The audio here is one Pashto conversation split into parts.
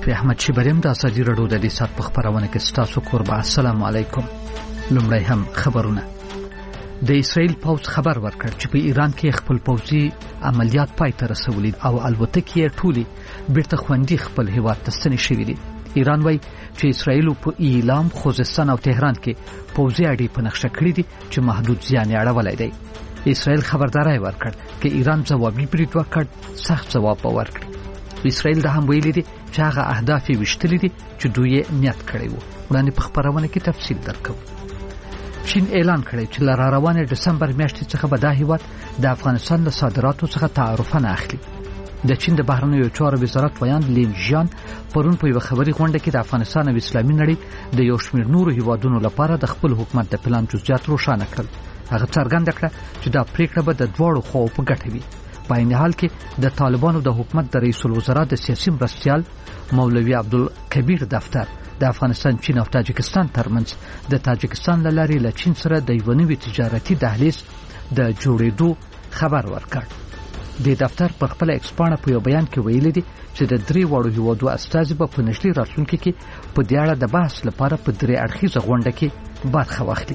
لطفي احمد شبریم د ازادي رادیو د سات په خبرونه کې ستاسو قربا. السلام علیکم. لومړی هم خبرونه. د اسرائیل پوځ خبر ورکړ چې په ایران کې خپل پوځي عملیات پای ته رسولي او الوتکې ټولي بیرته خوندي خپل هیواد ته ستنې شوې دي. ایران وایي چې اسرائیل په اعلام خوزستان او تهران کې پوځي اډې په نقشه کړې دي چې محدود زیان اړولای دی. اسرائیل خبرداري ورکړ چې ایران ځوابي برید وکړ، سخت جواب ورکړ. اسرائیل د هم ویلي دي چې هغه اهداف یې وشتلي دي چې دوی یې نیت کړی وو. وړاندې په خبرونه کې تفصیل درکو. چین اعلان کړی چې له روانې دسمبر میاشتې څخه به دا هیواد د افغانستان له صادراتو څخه تعرفه نه اخلي. د چین د بهرنیو چارو وزارت ویان لین جان پرون په یو خبري غونډه کې د افغانستان او اسلامي نړۍ د یو شمېر نورو هیوادونو لپاره د خپل حکومت د پلان جزئیات روښانه کړل. هغه څرګنده کړه چې دا پریکړه به د دوړو خواو په ګټه وي. په عین حال کې د طالبانو د حکومت د رئیس الوزرا د سیاسي مرستیال مولوی عبدالکبیر دفتر د افغانستان، چین او تاجکستان ترمنځ د تاجکستان له لارې له چین سره د یو نوي تجارتي دهلیز د جوړېدو خبر ورکړ. د دفتر پر خپل ایکسپانه په یو بیان کې ویلي دي چې د درې وړو هیوادو استازي په نږدې راتلونکي کې په دې اړه د بحث لپاره په درې اړخیزه غونډه کې برخه واخلي.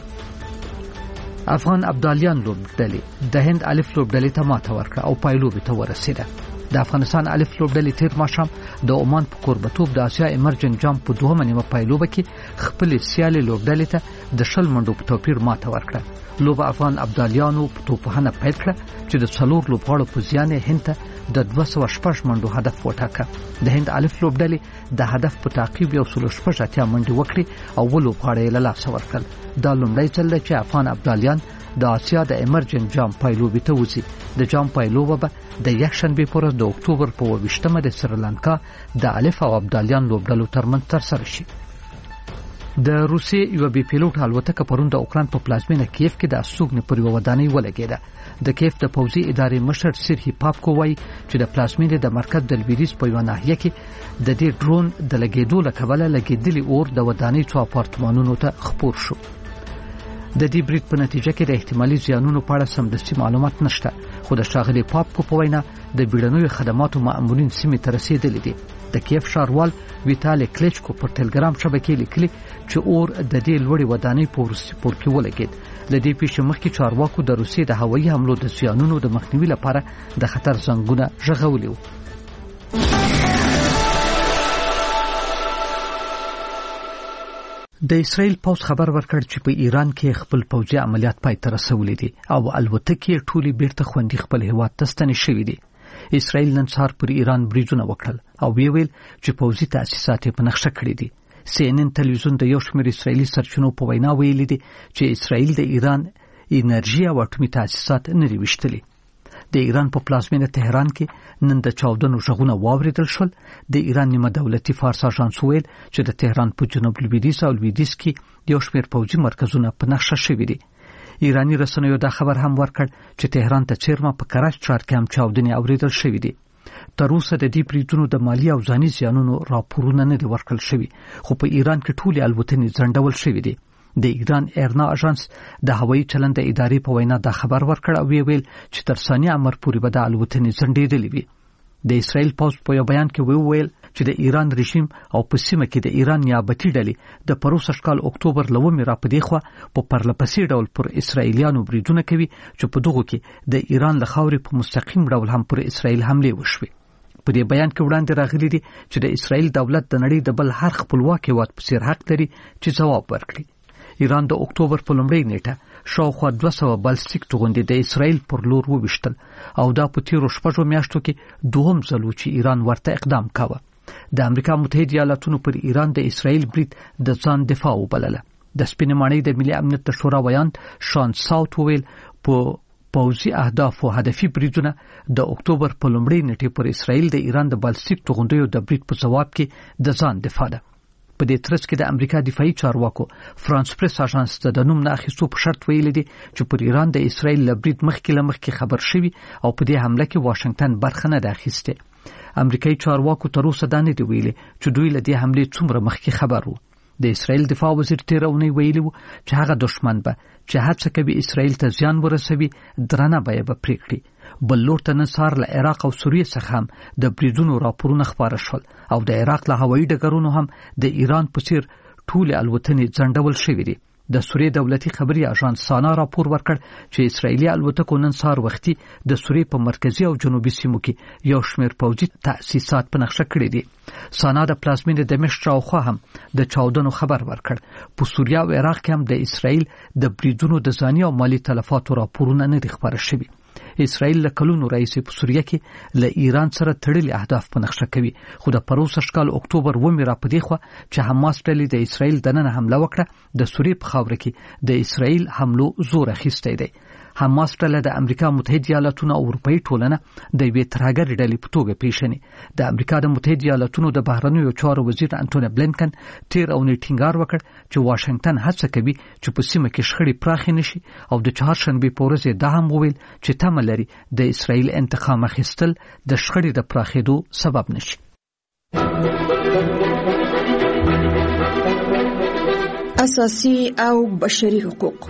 افغان ابدالیان لوبډلې د هند الف لوبډلې ته ماته ورکړه او پایلوبې ته ورسېده. د افغانستان الف لوبډلې تیر ماښام د عمان په کوربتوب د آسیا ایمرجن جام په دوهمه نیمه پایلوبه کې خپل سیالي لوبډلې ته د 0 منډو په توپیر ماته ورکړه. لوبه افغان ابدالیانو په توپخانه پیل کړه چې د 4 لوبغاړو په زیان هند ته د 206 منډو هدف وټاکه. د هند الف لوبډلې د هدف په تعقیب 180 منډې وکړې او ولوبغاړي له لاسه ورکړل. دا لومړی ځل چې افغان ابدالیان د آسیا د ایمرجن جام پایلوبې ته وځي. د جام پایلوبه به د یکشنبه پر د اکتوبر په 28مه د سریلانکا د الف او ابدالیان لوبډلو ترمنځ ترسره شي. د روسي یو بي پیلوټ الوتکه پرون د اوکران په پلازمینه کیف کې د استوګنې پر یو ودانۍ ولګېده. د کیف د پوځي ادارې مشر سیرهی پاپکو وایي چې د پلازمینې د مرکز د لویدیځ په یو ناحیه کې د دې ډرون د لګېدو له کبله لګېدلي اور د ودانۍ څو اپارتمانونو ته خپور شو. د دې برید په نتیجه کې د احتمالي زیانونو په اړه سمدستي معلومات نشته، خو د ښاغلي پاپکو په وینا د بیړنیو خدماتو مأمورین سیمې ته رسیدلي دي. د کیف ښاروال ویتالي کلیچکو پر ټلګرام شبکې لیکلي چې اور د دې لوړې ودانۍ په وروستي پوړ کې ولګېد. له دې پیښې مخکې چارواکو د روسیې د هوایي حملو د زیانونو د مخنیوي لپاره د خطر زنګونه غږولي وو. د اسرائیل پوځ خبر ورکړ چې په ایران کې خپل پوځي عملیات پای ته رسولي دي او الوتکې ټولي بیرته خوندي خپل هیواد ته ستنې شوې دي. اسرائیل نن سهار پر ایران بریدونه وکړل او ویل چې پوځي تاسیسات په نقشه کړې دي. CNN تلویزیون د یو شمېر اسرائیلي سرچینو په وینا ویلي دي چې اسرائیل د ایران انرژي او اټومي تاسیسات نه لري وشتلي. د ایران په پلازمینه تهران کې نن د چاودنو غږونه واوریدل شول. د ایران نیمه دولتي فارس اژانس ویل چې د تهران په جنوب لویدیځ او لویدیځ کې یو شمېر پوځي مرکزونه په نقشه شوي دي. ایرانی رسنیو دا خبر هم ورکړ چې تهران ته چیرمه په کراچ ښار کې هم چاودنې اوریدل شوې دي. تر اوسه د دې بریدونو د مالی او ځاني زیانونو راپورونه نه دي ورکړل شوي، خو په ایران کې ټولې الوتنې ځنډول شوې دي. د ایران ایرنا اژانس د هوایي چلند ادارې په وینا دا خبر ورکړ او ویل چې تر ثانیه امر پورې به د الوتنې ځنډېدلې وي. د اسرائیل پوځ په یو بیان کې ویل چې د ایران رژیم او په سیمه کې د ایران نیابتي ډلې د پروسه کال اکتوبر لومې را پدې خو په پرلپسې ډول پر اسرائیلیانو بریدونه کوي چې په دغه کې د ایران له خاورې په مستقیم ډول هم پر اسرائیل حمله وشوي. په دې بیان کې وړاندې راغلي دي چې د اسرائیل دولت د نړۍ د بل هر خپلواک هیواد په څیر حق لري چې ځواب ورکړي. ایران د اکتوبر په لومړۍ نیټه شاوخوا 200 بالستیک توغندې د اسرائیل پر لور وویشتل او دا په تیرو 6 میاشتو کې دوهم ځل و چې ایران ورته اقدام کاوه. د امریکا متحده ایالاتونو پر ایران د اسرائیل برید د ځان دفاع وبلله. د سپینې ماڼۍ د ملي امنیت د شورا ویان شان ساوت ویل په پوځي اهداف او هدفي بریدونه د اکتوبر په لومړۍ نیټه پر اسرائیل د ایران د بالستیک توغندیو د برید په جواب کې د ځان دفاع ده. په دې ترڅ کې د امریکا دفاعي چارواکو فرانس پریس اژانس ته د نوم نه اخیستو په شرط ویلي دي چې پر ایران د اسرائیل له برید مخکې خبر شوی او په دې حمله کې واشنگټن برخه نه اخیسته. امریکایي چارواکو تر اوسه دا نه دی ویلي چې دوی له دې حملې څومره مخکې خبر وو. د اسرائیل دفاع وزیر تیر اونۍ ویلي و چې هغه دشمن به چې هڅه کوي اسرائیل ته زیان ورسوي درنه بیه به پرې کړي. بل لور ته نن سهار له عراق او سوریې څخه هم د بریدونو راپورونه خپاره شول او د عراق له هوایي ډګرونو هم د ایران په څیر ټولې الوتنې ځنډول شوې دي. د سوریې دولتي خبري اژانس سانا راپور ورکړ چې اسرائیلي الوتکو نن سهار وختي د سوریې په مرکزي او جنوبي سیمو کې یو شمېر پوځي تأسیسات په نقشه کړي دي. سانا د پلازمینې دمشق شاوخوا هم د چاودنو خبر ورکړ. په سوریه او عراق کې هم د اسرائیل د بریدونو د ځاني او مالی تلفاتو راپورونه نه دي خبر شوي. اسرائیل له کلونو راهیسې په سوریه کې له ایران سره تړلي اهداف په نقشه کوي، خو د پروسه کال اکتوبر 9 را پدې خو چې حماس ډلې د اسرائیل دننه حمله وکړه د سوریې په خاوره کې د اسرائیل حملو زور اخیستی دی. حماس ډله د امریکا متحده ایالاتونو او اروپאי ټولنه د یوې ترهګرې ډلې په توګه پیژني. د امریکا د متحده ایالاتونو د بهرنیو چارو وزیر انټونی بلینکن تیر اونۍ ټینګار وکړ چې واشنگټن هڅه کوي چې په سیمه کې شخړې پراخې نشي او د چهارشنبه په ورځ دا هم وویل چې تمه لري د اسرائیل انتقام اخیستل د شخړې د پراخېدو سبب نشي. اساسي او بشري حقوق.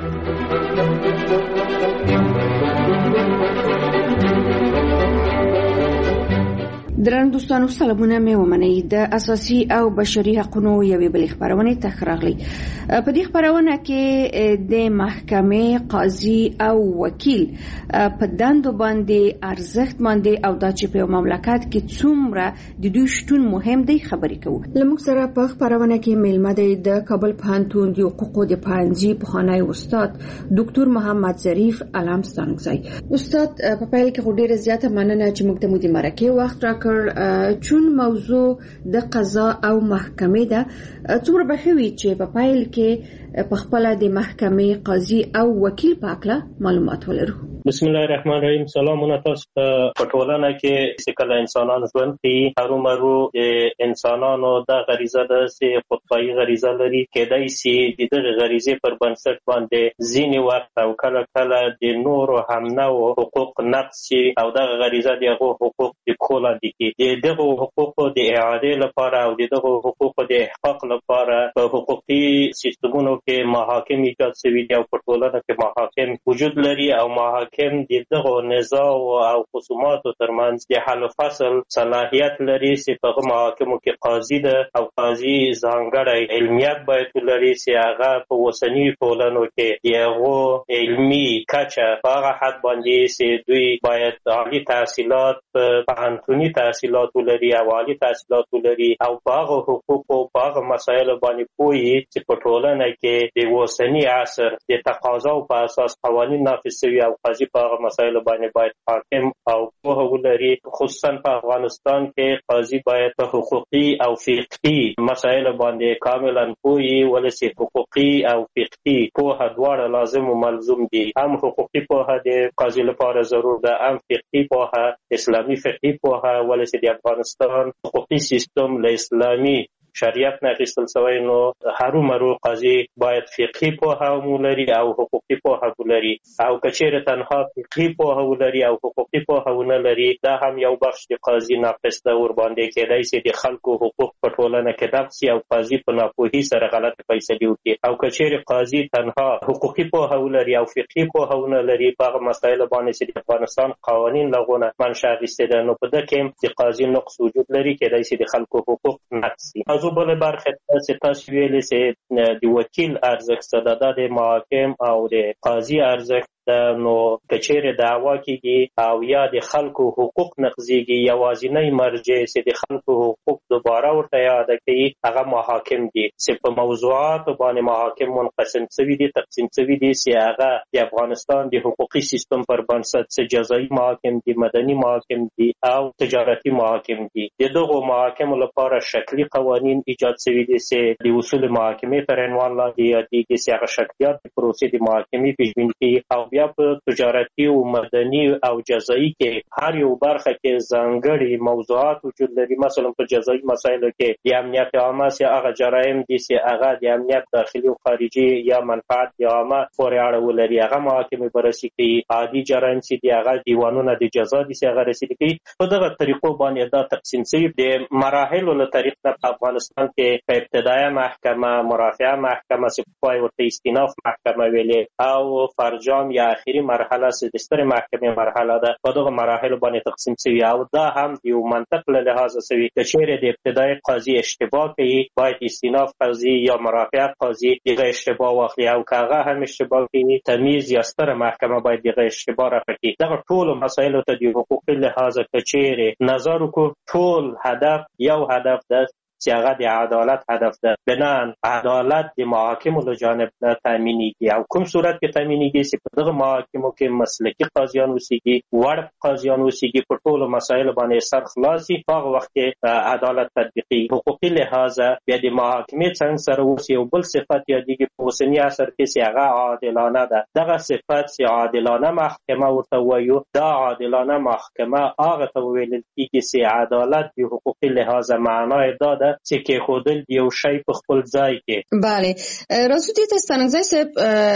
درنو دوستانو سلامونه مې ومنئ. د اساسي او بشري حقوقو یوې بلې خبرونه ته راغلی. په دې خبرونه کې د محکمې قاضي او وکیل په دندو باندې ارزښت باندې او د چې په مملکت کې څومره د دوی شتون مهم دی خبرې کوو. لموږ سره په خبرونه کې میلمه دی د کابل پوهنتون د حقوقو د پوهنځي پخوانی استاد ډاکټر محمد ظریف علام ستانکزی. استاد په پیل کې ډیره زیاته مننه چې موږ ته مو د مرکه وخت راکړ. چون موضوع د قضا او محکمې ده، څومره به ښه وي چې په پیل کې په خپل د محکمې قاضي او وکیل په اړه معلومات ولرو. بسم الله الرحمن الرحیم. سلامونه تاسو ته. په ټولنه کې چې کله انسانان ژوند کوي هرومرو انسانانو د غریزه د خودپایي غریزه لري، کېدای شي د دغه غریزې پر بنسټ باندې ځینې وخت او کله کله د نورو همنوعو حقوق نقض شي او دغه غریزه دغه حقوق د کول دي. د دغه حقوقو د اعاده لپاره او د دغه حقوقو د احقاق لپاره په حقوقي سیستمونو کې محاکم ایجاد شوي دي او په ټولنه کې محاکم وجود لري او محاکم دغه نزاع او خصوماتو ترمنځ د حل فصل صلاحیت لري چې په محاکمو کې قاضي ده او قاضي ځانګړی علمیت باید ولري چې هغه په اوسني ټولنو کې یو علمي کچه په هغه حد باندې چې دوی باید عالی تحصیلات پوهنتوني تحصیلات ولري او عالی تحصیلات ولري او په هغه حقوقو په هغه مسایلو باندې پوهي چې په ټولنه کې د اوسني عصر د تقاضاو په اساس قوانین نافذ شوي او قاضي په هغه مسایلو باندې باید حاکم او پوهه ولري. خصوصا په افغانستان کې قاضي باید په حقوقي او فقهي مسایلو باندې کاملا پوهي، ولې حقوقي او فقهي پوهه دواړه لازم او ملزوم دي. هم حقوقي پوهه د قاضي لپاره ضرور ده، هم فقهي پوهه اسلامي فقهي پوهه، ولې د افغانستان حقوقي سیستم له اسلامي شریعت نه اخیستل شوی نو هرومرو قاضي باید فقهي پوهه ولري او حقوقي پوهه ولري. او کچېره تنها فقهي پوهه ولري او حقوقي پوهه ونه لري دا هم یو بخش د قاضي ناقص ده. ور باندې کېدای شي د خلکو حقوق په ټولنه کې ضبط شي او قاضي په ناپوهي سره غلطه فیصلې وکړي. او کچېره قاضي تنها حقوقي پوهه ولري او فقهي پوهه ونه لري په هغه مسایلو باندې چې د افغانستان قوانین لغونه منشأ اخیستي ده نو په دې کې د قاضي نقص وجود لري، کېدای شي د خلکو حقوق نقص شي. بل برخه چې تاسو ویلې چې د وکیل ارزښت د محاکم او د قاضي ارزښت نو کچېره دعوا کیږي او یا د خلکو حقوق نقضيږي، یوازینی مرجع چې د خلکو حقوق دوباره ورته یاد کوي هغه محاکم دي. چې په موضوعات باندې محاکم منقسم شوي دي، تقسیم شوي دي چې هغه د افغانستان د حقوقي سیستم پر بنسټ چې جزایي محاکم دي، مدني محاکم دي او تجارتي محاکم دي. دغه محاکم لپاره شکلي قوانین ایجاد شوي دي چې د اصول محاکمې تر عنوان لاندې یادېږي چې هغه شکلیات د پروسې د محاکمې پیژبیني کوي او بیا په تجارتي او مدني او جزایي کې هر یو برخه کې ځانګړي موضوعات وجود لري. مثلا په جزایي مسایلو کې د امنیت عامه سي هغه جرایم دي سي هغه د امنیت داخلي او خارجي یا منفعت عامه پورې اړه ولري، هغه محاکمې بررسي کوي. عادي جرایم سي دي هغه دیوانونه د جزا دي سي هغه رسیدي کوي. په دغه طریقو باندې دا تقسیم شوی د مراحلو له طریق نه په افغانستان کې په ابتدایي محکمه، مرافعه محکمه سي پای ورته استیناف محکمه ویلې او فرجام یا اخیری مرحله سي د ستر محکمې مرحله ده. په دغه مراحلو باندې تقسیم شوی او دا هم یو منطق له لحاظ سوي چې چیرې د ابتدایي قاضي اشتباه کوي باید استیناف قاضي یا مرافعه قاضي دغه اشتباه واخلي او که هغه هم اشتباه کوي تمیز یا ستر محکمه باید دغه اشتباه رفع کړي. دغه ټول مسایلو ته د حقوقي لحاظ چیرې نظر وکړو ټول هدف یو هدف ده چې هغه د عدالت هدف ده. بنان عدالت د محاکمو له جانب نه تامینېږي او کوم صورت کې تامینېږي چې په دغه محاکمو کې مسلکي قاضیان اوسېږي، وړ قاضیان اوسېږي، په ټولو مسایلو باندې سر خلاص وي، په هغه وخت کې عدالت تطبیقېږي. حقوقي لحاظه بیا د محاکمې څنګ سره اوس یو بل صفت یادېږي په اوسني عصر کې چې هغه عادلانه ده. دغه صفت چې عادلانه محکمه ورته وایو، دا عادلانه محکمه هغه ته ویل کېږي چې عدالت د حقوقي لحاظه معنای دا ده چې کې خودل یو شی په خپل ځای کې. بله راځو دې ته ستانګزی صاحب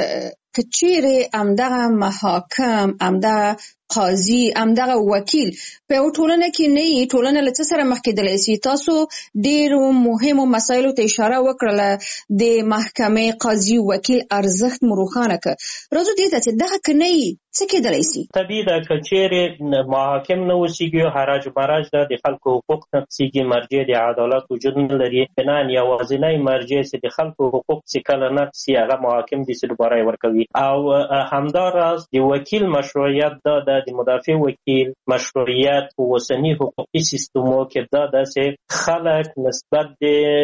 که چیرې همدغه محاکم، همدغه قاضي، همدغه وکیل په یو ټولنه کې نه وي، ټولنه له څه سره مخ کېدلی سي؟ تاسو ډېرو مهمو مسایلو ته اشاره وکړله، د محکمې قاضي وکیل ارزښت مو روښانه کړ. راځو دې ته چې دغه که نه وي څه کېدلی سي؟ طبیعي ده که چیرې محاکم نه اوسېږي، حراج مرج ده، د خلکو حقوق نقضېږي، مرجع د عدالت وجود نه لري. بنان یوازینی مرجع چې د خلکو حقوق چې کله نقض سي هغه محاکم دي چې دوباره یې ورکوي. او همداراز د وکیل مشروعیت دا ده، د مدافع وکیل مشروعیت په اوسني حقوقي سیستمو کې دا ده چې خلک نسبت د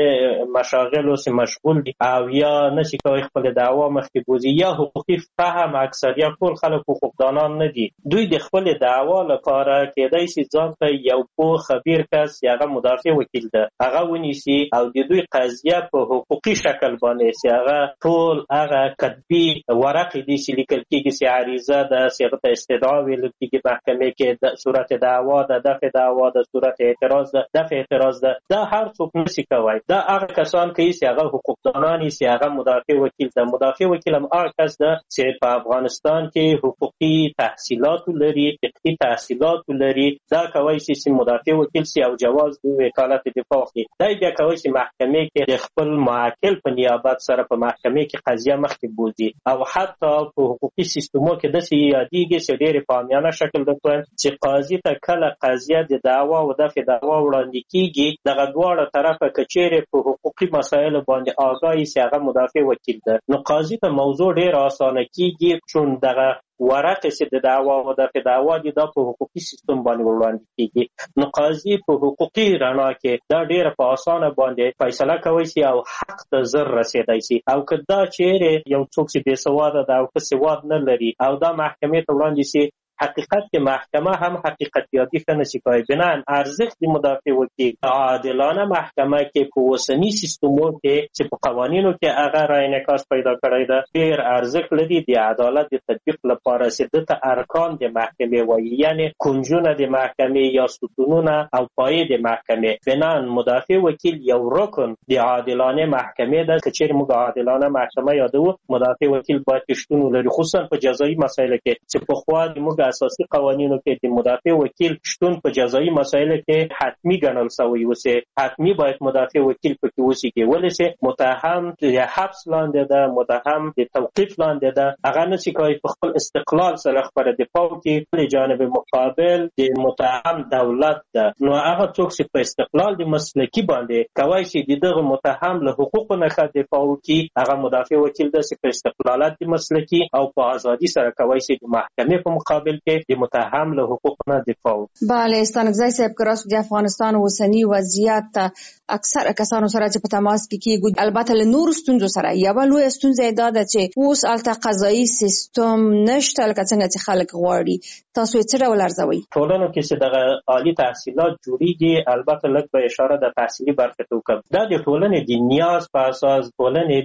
مشاغلو سره مشغول دي او یا نشي کوي خپل دعوا مخکې بوزي یا حقوقي فهم اکثریت ټول خلک حقوقدانان نه دي. دوی د خپل دعوا لپاره کېدای شي ځان ته یو پوه خبیر کس هغه مدافع وکیل ده هغه ونیسي او د دوی قضیه په حقوقي شکل باندې چې هغه ټول هغه کتبي ورقې دي چې لیکل کېږي چې عریضه ده، صيغه استدعا ویل کېږي محکمې کې، د صورت دعوا ده، دفع دعوا ده، صورت اعتراض ده، دفع اعتراض ده. دا هر څوک نشي کوي. دا هغه کسان کوي چې هغه حقوقدانان چې هغه مدافع وکیل ده. مدافع وکیل هم هغه کس ده چې په افغانستان کې حقوقي تحصیلات لري، فقهي تحصیلات لري. دا کوي چې مدافع وکیل سي او جواز د وکالت دفاع اخلي. دا بیا کوي چې محکمې کې د خپل معاکل په نیابت سره په محکمې کې قضیه مخکې بوزي او حتی په حقوقي سیستمو کې داسې یادېږي چې ډېرې په عامیانه شکل درته چې قاضي ته کله قضیه د دعوا او دفع دعوا وړاندې کېږي، دغه دواړه طرفه که چیرې په حقوقي مسایلو باندې آګاهي چې هغه مدافع وکیل ده، نو قاضي ته موضوع ډېره اسانه کېږي چون دغه ورقه چې د دعوا او د دعوا دي دا په حقوقي سیستم باندې وړاندې کېږي. نو قاضي په حقوقي رڼا کې دا ډېره په اسانه باندې فیصله کوي شي او حق ته زر رسېدای شي. او که دا چیرې یو څوک چې بې سواده ده او ښه سواد نه لري او دا محکمې ته وړاندې شي، حقیقت کې محکمه هم حقیقت یادی ښه نشي کوي. بنان ارزښت د مدافع وکیل عادلانه محکمه کې په اوسني سیستمو کې چې په قوانینو کې هغه راینعکاس پیدا کړی ده، ډېر ارزښت لري د عدالت د تطبیق لپاره چې دته ارکان د محکمې وایي، یعنی کنجونه د محکمې یا ستونونه او پایې د محکمې. بنان مدافع وکیل یو رکن د عادلانه محکمې ده. که چیرې موږ عادلانه محکمه یادوو، مدافع وکیل باید شتون ولري، خصوصا په جزایي مسایلو کې چې پخوا موږ اساسي قوانینو کې د مدافع وکیل شتون په جزایي مسایلو کې حتمی ګڼل شوی وسه. حتمی باید مدافع وکیل پکې وسیږي، ولې چې متهم د حبس لاندې ده، متهم د توقیف لاندې ده، هغه نشي کوي په خپل استقلال سره خبره دفاع وکړي. په جانب مقابل د متهم دولت ده، نو هغه څوک چې په استقلال د مسلکی باندې کوي چې دغه متهم له حقوقو نه دفاع وکړي، هغه مدافع وکیل ده چې په استقلالات د مسلکی او په ازادي سره کوي چې د محکمې په مقابل کې د متهم له حقوق نه دفاع. بله ستانګزی صاحب که راست د افغانستان اوسني وضعیت اکثر کسانو سره چې په تماس کې کېږو، البته له نورو ستونزو سره یوه لویه ستونزه دا ده چې اوس هلته قضایي سیستم نشته لکه څنګه چې خلک غواړي. تاسو یې څه ډول ارزوئ؟ ټولنو کې چې دغه عالي تحصیلات جوړیږي، البته لږ به اشاره د تحصیلي برخې ته وکړم. دا د ټولنې د نیاز په اساس ټولنې د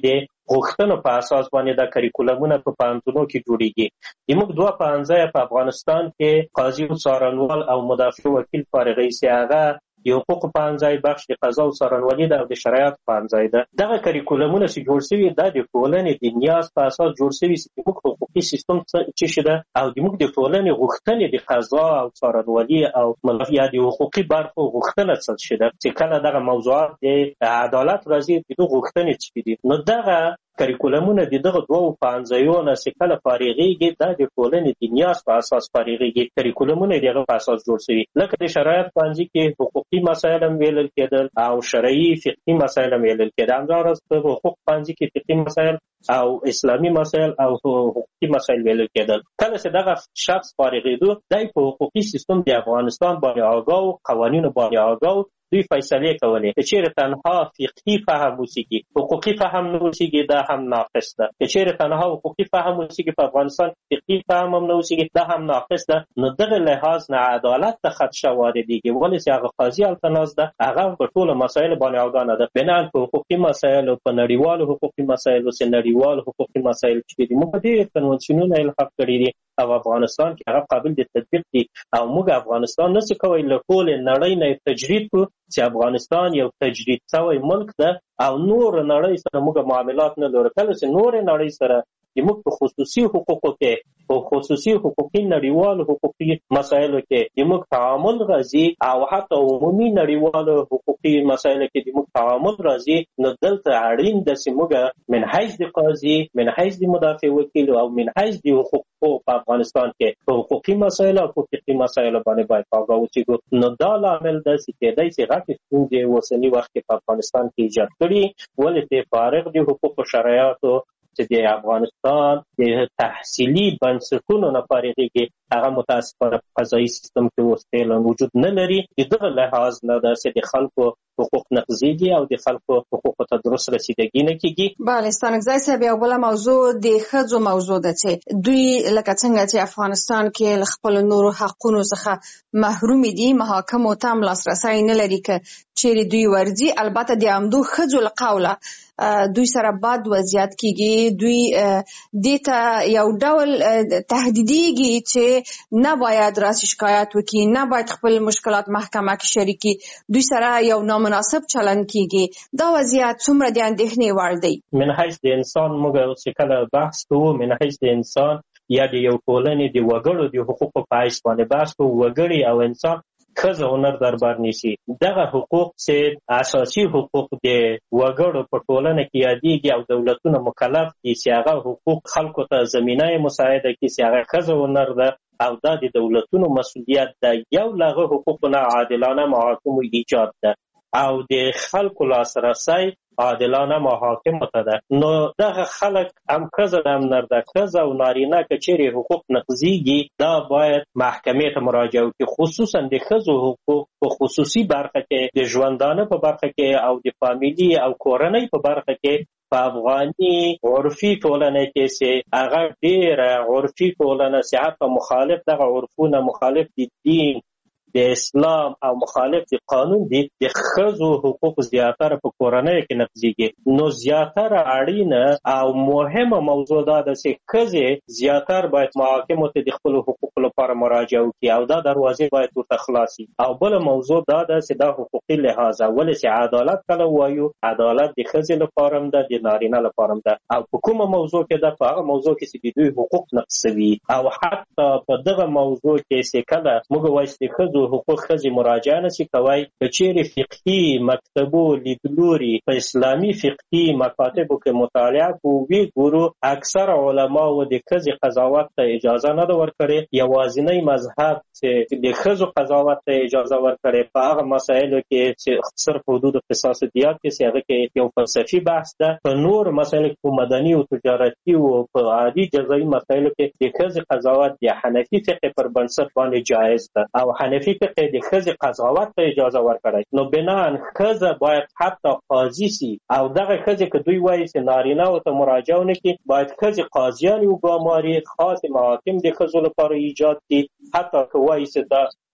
غوښتنو په اساس باندې د کریکولمونه په پوهنتونونو کې جوړیږي. موږ 2 پوهنځي په افغانستان کې قاضي او څارنوال او مدافع وکیل فارغي سي، هغه د حقوق پوهنځی بخش د قضا او څارنوالي ده او د شرایط پوهنځی ده. دغه کریکولمونه چې جوړ شوي دا د ټولنې د نیاز په اساس جوړ شوي چې موږ حقوقي سیستم څه شي ده او د موږ د ټولنې غوښتنې د قضا او څارنوالي او یا د حقوقي برخو غوښتنه څه شي ده چې کله دغه موضوعات د عدالت راځي د غوښتنې څه دي. نو دغه کریکولمونه د دغه 2 پوهنځیو نه چې کله فارغېږي دا د ټولنې د نیاز په اساس فارغېږي. کریکولمونه د هغه په اساس جوړ شوي، لکه د شرایط پوهنځي کې حقوقي مسایل هم ویلل کېدل او شرعي فقهي مسایل هم ویلل کېدل. همداراز په حقوق پوهنځي کې فقهي مسایل او اسلامي مسایل او حقوقي مسایل ویلل کېدل. کله چې دغه شخص فارغېدو دی په حقوقي سیستم د افغانستان باندې آګاه، قوانینو باندې آګاه، دوی فیصلې کولې چې چیرې تنها فقهي فهم وسیږي، حقوقي فهم نه وسیږي، دا هم ناقص ده. چې چیرې تنها حقوقي فهم وسیږي په افغانستان، فقهي فهم هم نه وسیږي، دا هم ناقص ده. نو دغه لحاظ نه عدالت ته خدشه واردېږي، ولې چې هغه قاضي هلته ناست ده، هغه په ټولو مسایلو باندې آګاه نه ده. بناً په حقوقي مسایلو، په نړیوالو حقوقي مسایلو چې نړیوال حقوقي مسایل چې دي موږ ډېر کنونسیونونه الحاق کړي دي او افغانستان کې هغه قابل د تطبیق دي او موږ افغانستان نشو کولی له ټولې نړۍ نه تجرید کړو چې افغانستان یو تجرید شوی ملک ده او نور نړۍ سره موږ معاملات نه لرو. کله چې نور نړۍ سره موږ په خصوصي حقوقو کې په خصوصي حقوقي نړیوالو حقوقي مسایلو کې موږ تعامل راځي او حتی عمومي نړیوالو حقوقي مسایلو کې موږ تعامل راځي، نو دلته اړین ده چې موږ من حیث د قاضي، من حیث د مدافع وکیل او من حیث د حقوقو په افغانستان کې په حقوقي مسایلو او حقوقي مسایلو باندې باید آګاه اوسېږو. نو دا لامل ده چې کېدای شي غټې ستونزې اوسني وخت کې په افغانستان کې ایجاد کړي، ولې چې فارغ د حقوقو شرایطو چې د افغانستان د تحصیلي بنسټونو نه فارغېږي، هغه متاسفانه په قضایي سیستم کې اوس فعلا وجود نه لري. د دغه لحاظ نه ده چې د خلکو حقوق نقضېږي او د خلکو حقوقو ته درست رسیدګي نه کېږي. بله ستانکزی صاحب، یو بله موضوع د ښځو موضوع ده چې دوی لکه څنګه چې افغانستان کې له خپلو نورو حقونو څخه محرومې دي، محاکمو ته هم لاسرسی نه لري که چیرې دوی ورځي. البته د همدو ښځو له قوله دوی سره بد وضعیت کېږي، دوی دې ته یو ډول تهدیدېږي چې نه باید راسي شکایت وکړي، نه باید خپل مشکلات محکمه کې شریکي، دوی سره یو نامناسب چلند کېږي. دا وضعیت څومره د اندېښنې وړ دی؟ من حیث د انسان موږ چې کله بحث کوو، من حیث د انسان یا د یو ټولنې د وګړو د حقوقو په حیث باندې بحث کوو، وګړي او انسان ښځه هنر دربار نیسي. دغه حقوق چې اساسي حقوق د وګړو په ټولنه کې یادېږي او دولتونه مکلف دي چې هغه حقوق خلکو ته زمینه مساعده کړي چې هغه ښځه هنر ده او دا د دولتونو مسؤلیت ده. یو له هغه حقوقو نه عادلانه محاکمو ایجاد ده او د خلکو لاسرسی عادلانه محاکمو ته ده. نو دغه خلک هم ښځه هم نر ده، ښځه او نارینه که چیرې حقوق نقضېږي دا باید محکمې ته مراجعه وکړي، خصوصا د ښځو حقوق په خصوصي برخه کې، د ژوندانه په برخه کې او د فامیلي او کورنۍ په برخه کې په افغاني عرفي ټولنه کې چې هغه ډېره عرفي ټولنه چې حتی مخالف دغه عرفونه، مخالف د دین د اسلام او مخالف د قانون دي، د ښځو حقوق زیاتره په کورنۍ کې نقضېږي. نو زیاتره اړینه او مهمه موضوع دا ده چې ښځې زیاتر باید محاکمو ته د خپلو حقوقو لپاره مراجعه وکړي او دا دروازې باید ورته خلاصي. او بله موضوع دا ده چې دا حقوقي لحاظه، ولې چې عدالت کله وایو، عدالت د ښځې لپاره هم ده، د نارینه لپاره هم ده. او په کومه موضوع کې ده؟ په هغه موضوع کې چې د دوی حقوق نقض شوي. او حتی په دغه موضوع کې چې کله موږ وایو چې ښځو حقوق ښځې مراجعه نشي کوی، که چیرې فقهي مکتبو لیدلوري په اسلامي فقهي مکاتبو کې مطالعه کوو، وی ګورو اکثر علماو د ښځې قضاوت ته اجازه نه ده ورکړې. یوازینی مذهب چې د ښځو قضاوت ته اجازه ورکړې په هغه مسایلو کې چې صرف حدود قصاص دیات کې چې هغه کې یو فلسفي بحث ده. په نور مسایلو کې په مدني او تجارتي او په عادي جزایي مسایلو کې د ښځې قضاوت د حنفي فقه پر بنسټ باندې جایز ده او حنفي فقه د ښځې قضاوت ته اجازه ورکړی. نو بناً ښځه باید حتی قاضي سي او دغه ښځې که دوی وایي چې نارینه ورته مراجعه ونه کړي، باید ښځې قاضیانې وګماري، خاص محاکم د ښځو لپاره ایجاد کړي. حتی که وایي چې دا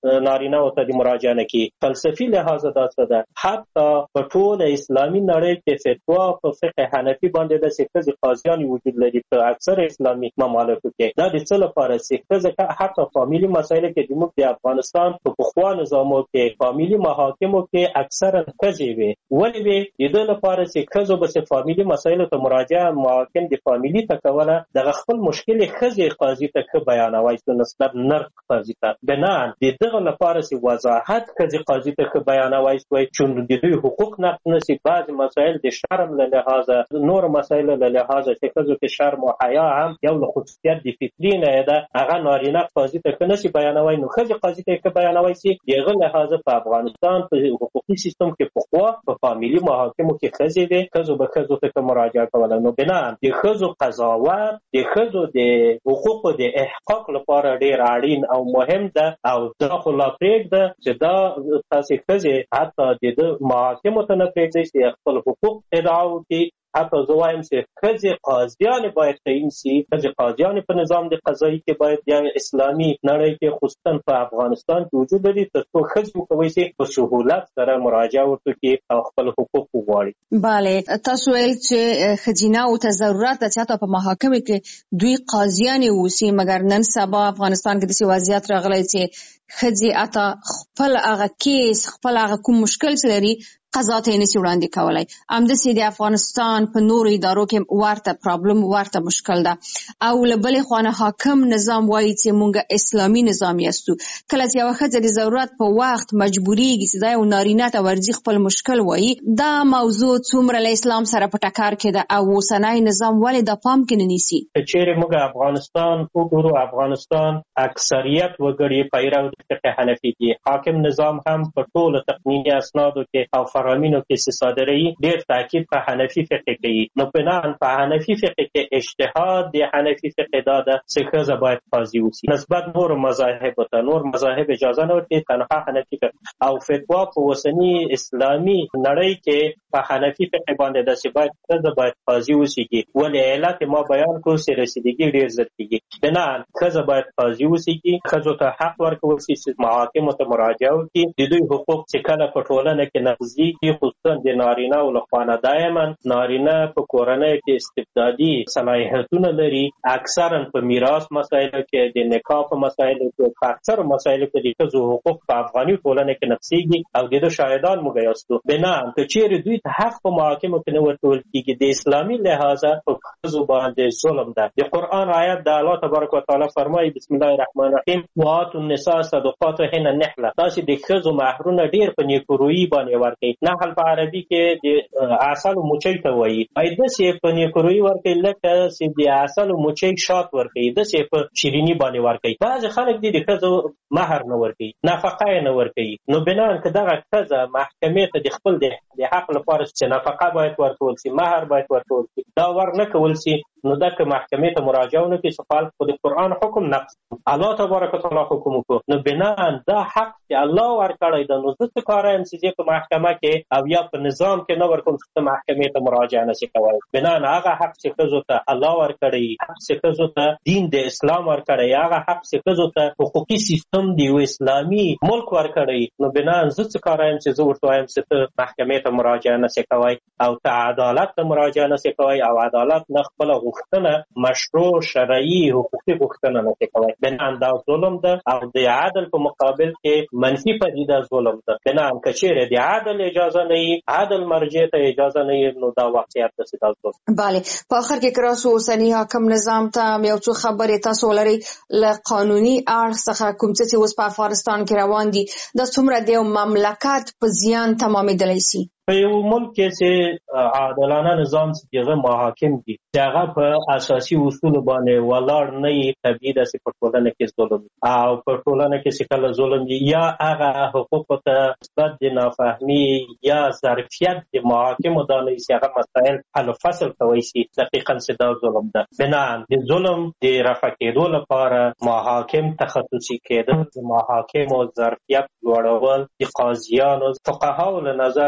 نارینه او ته د مراجعه نه کوي. فلسفي لحاظ دا څه ده، حتی په ټول اسلامي نړۍ کې فتوا په فقه حنفي باندې د ښځې قاضیان وجود لري په اکثر اسلامي ممالکو کې. دا د څه لپاره چې ښځه حتی فامیلي مسایلو کې زموږ د افغانستان په پخوا نظامو کې فامیلي محاکمو کې اکثرا ښځې وي. ولې وي؟ د دې لپاره چې ښځو به فامیلي مسایلو ته مراجعه محاکم د فامیلي ته کوله، دغه خپل مشکل ښځې قاضي ته ښه بیانوای شو نسبت نر قاضي ته. بنان د دغه لپاره چې وضاحت ښځې قاضي ته ښه بیانوای شوی چې د دوی حقوق نقض نشي. بعض مسایل د شرم له لحاظه، نور مسایل له لحاظه چې ښځو کې شرم او حیا هم یو له خصوصیت د فطري نه ده، هغه نارینه قاضي ته ښه نشي بیانوای، نو ښځې قاضي ته ښه بیانوای شي. دغه لحاظه په افغانستان په حقوقي سیستم کې پخوا په فامیلي محاکمو کې ښځې وې، ښځو به ښځو ته مراجعه کوله. نو بنان د ښځو قضاوت د ښځو د حقوقو د احقاق لپاره ډېر اړین او مهم ده، او دا خو لا پرېږده چې دا تاسې ښځې حتی د محاکمو ته نه پرېږدئ چې خپل حقوق ادعا وکړي. حتی زه وایم چې ښځې قاضیانې باید تعین شي. ښځې قاضیانې په نظام د قضایي کې باید یا اسلامي نړۍ کې خصوصا په افغانستان کې وجود لري، تر څو ښځې وکولی شي په سهولت سره مراجعه وکړي او خپل حقوق وغواړي. بله، تاسو ویل چې ښځینه‌و ته ضرورت ده چې حتی په محاکمو کې دوی قاضیانې اوسي، مګر نن سبا افغانستان کې داسې وضعیت راغلی چې ښځې حتی خپل هغه کیس، خپل هغه کوم مشکل چې لري قضا ته یې نشي وړاندې کولی. همداسې د افغانستان په نورو ادارو کې ورته پرابلم، ورته مشکل ده. او له بلې خوا نه حاکم نظام وایي چې موږ اسلامي نظام یاستو. کله چې یوه ښځه د ضرورت په وخت مجبوریږي چې دا یو نارینه ته ورځي خپل مشکل وایي، دا موضوع څومره له اسلام سره په ټکر کې ده او اوسنی نظام ولې د پام کې نه نیسي؟ چیرې موږ افغانستان وګورو، افغانستان اکثریت وګړي پیرو د فقه حنفي دي. حاکم نظام هم په ټولو تقنیني اسنادو کې او فرامینو کې چې صادروي ډېر تاکید په حنفي فقه کوي. نو بناً په حنفي فقه کې اجتهاد د حنفي فقه دا ده چې ښځه باید قاضي اوسي نسبت نور مذاهب ته. نور مذاهب اجازه نه ورکوي، تنها حنفي فقه او فتوا په اوسني اسلامي نړۍ کې په حنفي فقه باندې ده چې باید ښځه باید قاضي اوسیږي. ولې علت ما بیان کړو چې رسیدګي ډېر زر کېږي. بناً ښځه باید قاضي اوسیږي، ښځو ته حق ورکول شي چې محاکمو ته مراجعه وکړي. د دوی حقوق چې کله په ټولنه کې نقضي خصوصا د نارینه او لخوا نه دایما نارینه په کورنۍ کې استبدادي صلاحیتونه لري. اکثرا په میراث مسایلو کې، د نکاح په مسایلو کې، په اکثر مسایلو کې د ښځو حقوق په افغاني ټولنه کې نقضيږي او د دې شاهدان موږ یاستو. بنان که چیرې دوی ته حق په محاکمو کې نه ورکول کېږي، د اسلامي لحاظه په ښځو باندې ظلم ده. د قرآن آیت د الله تبارک وتعالی فرمایي بسم الله الرحمن الرحیم وآتوا النساء صدقاتهن نحله. تاسو د ښځو مهرونه ډېر په نیکورویي باندې ورکړئ. نحل په عربي کې د عسل مچۍ ته وایي. داسې په نیکورویي ورکړئ لکه چې د عسل مچۍ شات ورکړئ، داسې په شیریني باندې ورکړئ. بعضې خلک دي د ښځو مهر نه ورکوي، نفقه یې نه ورکوي. نو بنان که دغه ښځه محکمې ته د خپل د حق لپاره چې نفقه باید ورکول شي، مهر باید ورکول شي، دا ور نه کول شي، نو دا که محکمې ته مراجعه ونه کړي چې خلک خو د قرآن حکم نقض، الله تبارک وتعالی حکم وکړو، نو بنان دا حق چې الله ورکړی ده، نو زه څه کار یم چې په محکمه کې او یا په نظام کې نه ورکوم چې محکمې ته مراجعه نشي کولی. بنان هغه حق چې ښځو ته الله ورکړی، حق چې ښځو ته دین د اسلام ورکړی، هغه حق چې ښځو ته حقوقي سیستم د یو اسلامي ملک ورکړی، نو بنان زه څه کار یم چې زه ورته وایم چې ته محکمې ته مراجعه نشي کولی او ته عدالت ته مراجعه نشي کولی او عدالت نه خپله غوښتنه مشروع شرعي حقوقي غوښتنه نشي کولی. بنان دا ظلم ده او د عدل په مقابل کې منفي پدیده ظلم ده. بنان که چیرې د عدل اجازه نه وي، عدل مرجع ته اجازه نه وي، نو دا واقعیت ده چې دا ظلم. بله، په آخر کې کراسو اوسني حاکم نظام ته یو څو خبرې تاسو ولرئ له قانوني اړخ څخه کوم څه چې اوس په افغانستان کې روان دي، دا څومره د یو مملکت په زیان تمامېدلی شي؟ په یو ملک کې چې عادلانه نظام چې هغه محاکم دي چې هغه په اساسي اصولو باندې ولاړ نه وي، طبیعي ده چې په ټولنه کې ظلم او په ټولنه کې چې کله ظلم دي یا هغه حقوقو ته نسبت د نافهمي یا ظرفیت د محاکمو دا نه چې هغه مسایل حل و فصل کولی شي، دقیقا چې دا ظلم ده. بنان د ظلم د رفع کېدو لپاره محاکم تخصصي کېدل، د محاکمو ظرفیت لوړول، د قاضیانو فقهاو له نظر نه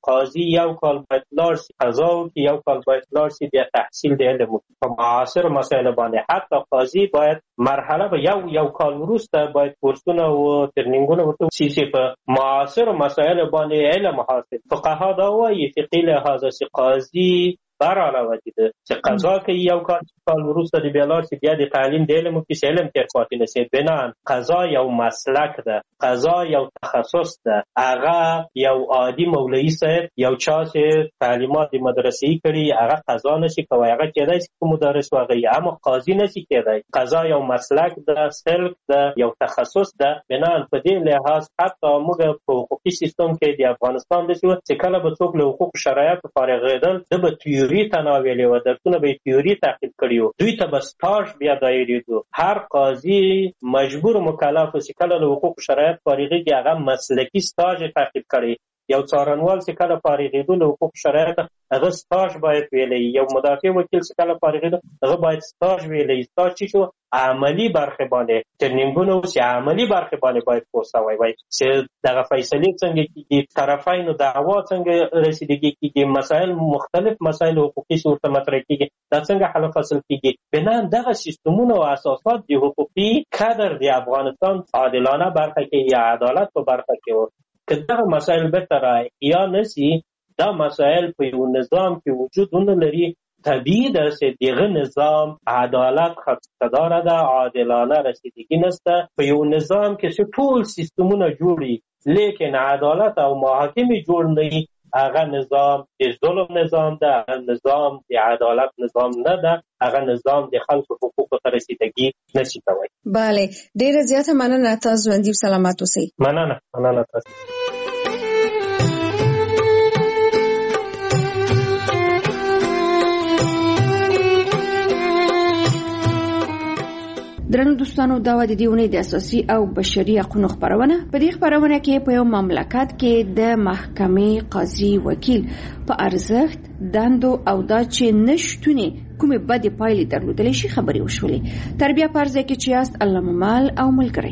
قاضي یو کال باید لاړ شي قضا وکړي، یو کال باید لاړ شي بیا تحصیل د علم وکړي. په معاصر مسایلو باندې حتی قاضي باید مرحله به یو کال وروسته باید کورسونه او ترنینګونه ورته وشي چې په معاصر مسایلو باندې علم حاصل. فقها دا وایي فقهي لحاظه چې قاضي برعلاوه ده چې قضا کوي یو کال وروسته د بیا لاړ شي بیا د تعلیم د علم وکړي چې علم تېر پاتې نه شي. بنان قضا یو مسلک ده، قضا یو تخصص ده. هغه یو عادي مولوي صاحب یو چا چې تعلیمات د مدرسې کړي هغه قضا نشي کوي، هغه کېدای شي که مدرس واغی، اما قاضي نشي کېدای. قضا یو مسلک ده، سلک ده، یو تخصص ده. بنان په دې لحاظ حتی موږ په حقوقي سیستم کې د افغانستان د چې کله به څوک له حقوق شرایطو فارغېدل د به تیوري تناولې و، درسونه به تیوري تعقیب کړي و، دوی ته به سټاژ بیا دایریدو. هر قاضي مجبور مکلف و چې کله له حقوق شرایط فارغېږي هغه مسلکي سټاژ تعقیب کړي. یو څارنوال چې کله فارغېدو له حقوق شرایط هغه سټاژ باید ویلی، یو مدافع وکیل چې کله فارغېدو هغه باید سټاژ ویلی. سټاژ چې شو عملی برخې باندې ترنینګونه چې عملی برخې باندې باید پوه وای چې دغه فیصلې څنګه کېږي، طرفینو دعوا څنګه رسیدګي کېږي، مسایل مختلف مسایل حقوقي چې ورته مطرح کېږي دا څنګه حل فصل کېږي. بنان دغه سیستمونه او اساسات د حقوقي کادر د افغانستان عادلانه برخه کې یا عدالت په برخه کې و که دغه مسایل بهتره یا نسی دا مسایل په یو نظام کې وجود نه لري. طبیعي ده چې دغه نظام عدالت خدشه‌داره ده، عادلانه رسیدگی نسته. په یو نظام کې چې ټول سیستمونه جوړي لیکن عدالت او محاکمې جوړ نه وي هغه نظام د ظلم نظام ده، هغه نظام د عدالت نظام نه ده، هغه نظام د خلکو حقوقو ته رسیدګي نشي کوي. بله ډیره زیاته مننه، تاسو ژوندي سلامات اوسئ. مننه تاسو. درنو دوستانو دا و د دې اونۍ د اساسي او بشري حقوقو خبرونه. په دې خبرونه کې په یو مملکت کې د محکمې قاضي وکیل په ارزښت دندو او دا چې نشټونه کومې بدې پایلې درلودلې شي خبرې وشولې. تر بیا پرځه کې چې یاست الله ممال او ملګری.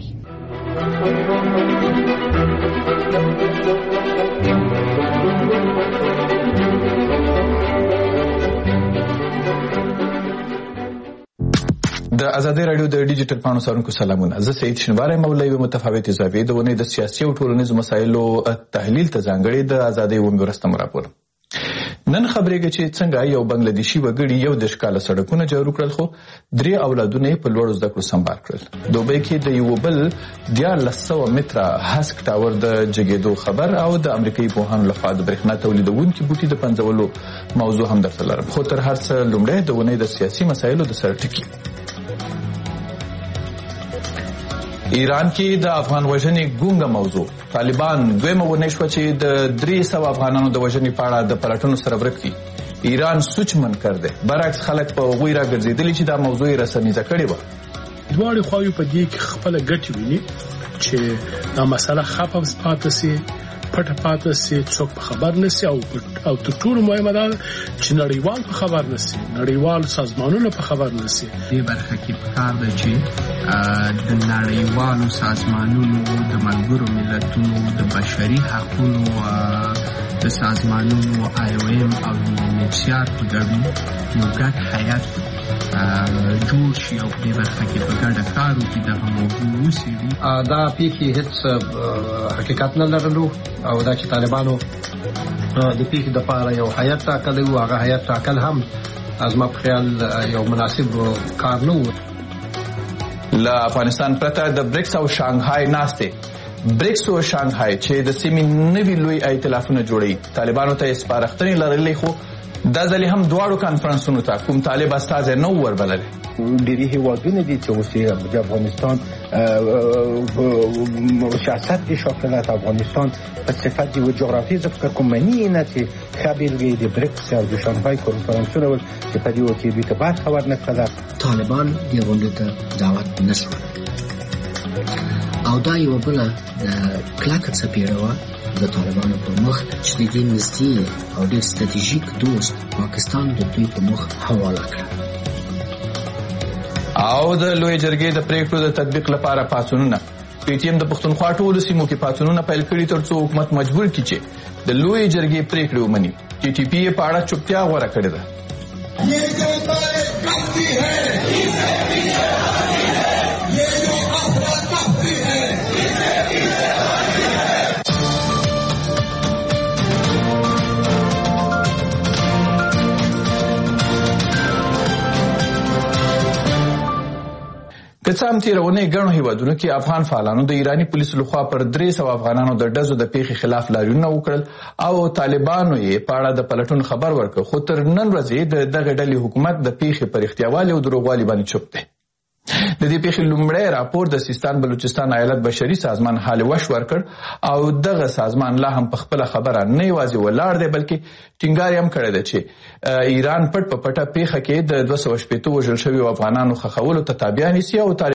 د ازادي رادیو د ډیجیټل پاڼو سرونکو سلامونه. زه سید شنواری مولوی و متفاوت زاویې د ونې د سیاسي او ټولنیزو مسایلو تحلیل ته ځانګړي د ازادي و مرستم راپور. نن خبرېږي چې څنګه یو بنگلادیشي وګړي یو د ښکاله سړکونه جوړ کړل خو 3 اولادونه په لوړ زده کړو سمبال کړل. دوبۍ کې د یو بل 1400 متره هسک ټاور د جګېدو خبر او د امریکایي پوهانو لخوا د برېښنا تولیدونکو بوټي د پنځولو موضوع هم درته لرم. خو تر هر څه لومړی د ونې د سیاسي مسایلو د سر ټکی. ایران کې د افغان وژنې ګونګه موضوع. طالبان دویمه ونې شوه چې د 300 افغانانو د وژنې په اړه د پلټنو سره ورک دي. ایران سوچ منکر دی، برعکس خلک په هغوی راګرځېدلي چې دا موضوع یې رسمیزه کړې وه. دواړې خواوې په دې کې خپله ګټې ویني چې دا مسله خفه پاتې سي، پټه پاتې سي، څوک په خبر نه سي او تر ټولو مهمه ده چې نړیوال په خبر نه سي، نړیوال سازمانونه په خبر نه سي. دې برخه کې پکار ده چې د نړیوالو سازمانونو، د ملګرو ملتونو، د بشري حقوقو د سازمانونو IOM او UNHCR په ګډون یو ګډ هیئت جوړ شي او په برخه کې په ګډه کار وکړي دغه موضوع وڅېړي. دا پیښې هیڅ حقیقت نه لرلو او دا چې طالبانو د پیښې دپاره یو هیئت ټاکلی و، هغه هیئت ټاکل هم زما په خیال یو مناسب کار نه و. له افغانستان پرته د بریکس او شانګهای ناستې بریکس او شانګهای چې د سیمې نوي لوی ائتلافونه جوړوي طالبانو ته سپارښتنې لرلې خو دا ځلې هم دواړو کانفرنسونو ته کوم طالب استازی نه وربللی. ډېری هیوادونه دي چې اوس د افغانستان سیاست کې شاکلت افغانستان په صفت یو جغرافیایي فکر کوم معنی نه چې خبرګي د بریکس او د شانګهای کنفرانسونه ول چې په دې وخت کې د برخه ورنکړه. طالبان دې غونډې ته دعوت نشو او دا یو بل د کلکه څپېړه د طالبانو په مخ چې د دې نږدې او ډېر ستراتیژیک دوست پاکستان د دوی په مخ حواله کړه. او د لوی جرګې د پریکړو د تطبیق لپاره پاڅونونه پی ټي ایم د پښتونخوا ټولو سیمو کې پاڅونونه پیل کړي ترڅو حکومت مجبور کړي چې د لوی جرګې پریکړې ومني. ټي ټي پی په اړه چوپتیا غوره کړې ده. که څه هم تېرونې ګڼو هیوادونو کې افغان فعالانو د ایراني پولیسو لخوا پر 300 افغانانو د ډزو د پیښې خلاف لاریونونه وکړل او طالبانو یې په اړه د پلټون خبر ورکړ، خو تر نن ورځې د دغه ډلې حکومت د پیښې پر احتیاوالي او دروغوالي باندې چوپ دی. د دې پیښې لومړی راپور د سیستان بلوچستان ایالت بشري سازمان حال وش ورکړ او دغه سازمان لا هم په خپل خبره نه یوازې ولاړ دی بلکې ټینګار هم کړی دی چې ایران پټ په پټه پیښه کې د 280 وژل شوي افغانانو ښخولو ته تابع نیسي او